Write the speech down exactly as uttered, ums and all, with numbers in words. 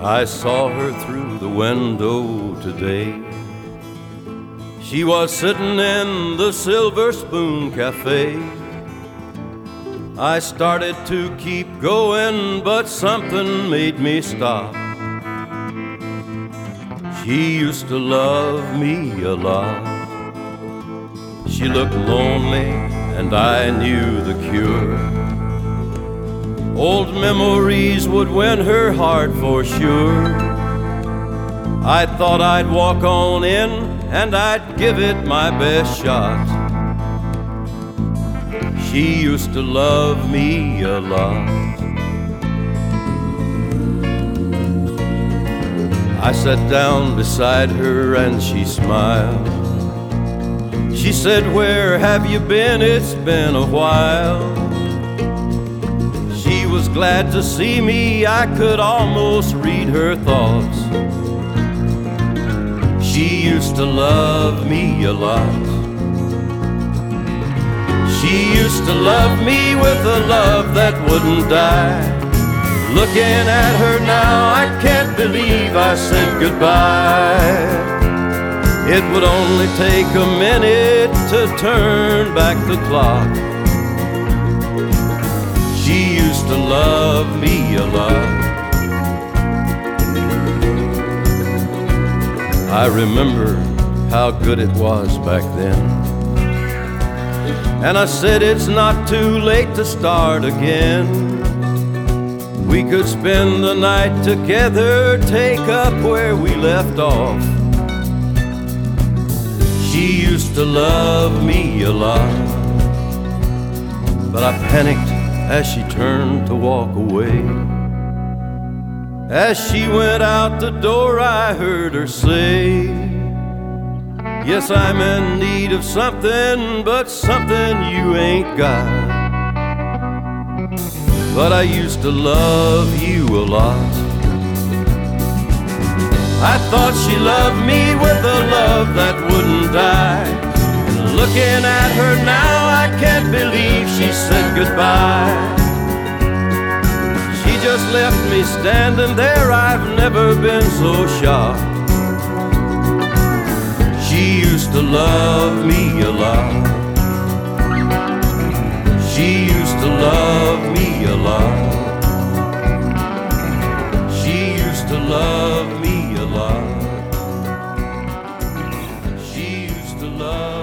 I saw her through the window today. She was sitting in the Silver Spoon Cafe. I started to keep going, but something made me stop. She used to love me a lot. She looked lonely, and I knew the cure. Old memories would win her heart for sure. I thought I'd walk on in, and I'd give it my best shot. She used to love me a lot. I sat down beside her and she smiled. She said, "Where have you been? It's been a while." She was glad to see me. I could almost read her thoughts. She used to love me a lot. She used to love me with a love that wouldn't die. Looking at her now, I can't believe I said goodbye. It would only take a minute to turn back the clock. She used to love me a lot. I remember how good it was back then, and I said it's not too late to start again. We could spend the night together, take up where we left off. She used to love me a lot, but I panicked as she turned to walk away. As she went out the door, I heard her say, "Yes, I'm in need of something, but something you ain't got. But I used to love you a lot." I thought she loved me with a love that wouldn't die. And looking at her now, I can't believe she said goodbye. She just left me standing there. I've never been so shocked. She used to love me a lot. She used to love me a lot. She used to love me a lot. She used to love